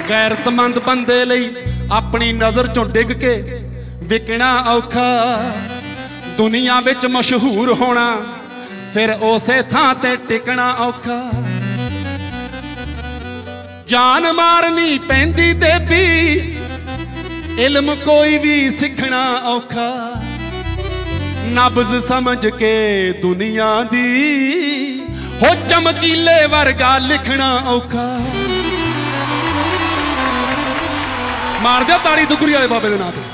गैरतमंद बंदे लई अपनी नज़र चों डिग के विकना औखा, दुनिया विच मशहूर होना फिर उसे थां ते टिकना औखा। जान मारनी पैंदी देवी, इल्म कोई भी सिखना औखा, नब्ज़ समझ के दुनिया दी हो चमकीले वर्गा लिखना औखा। मार दिया ताड़ी दुगरी वाले बाबे दे नाम ते।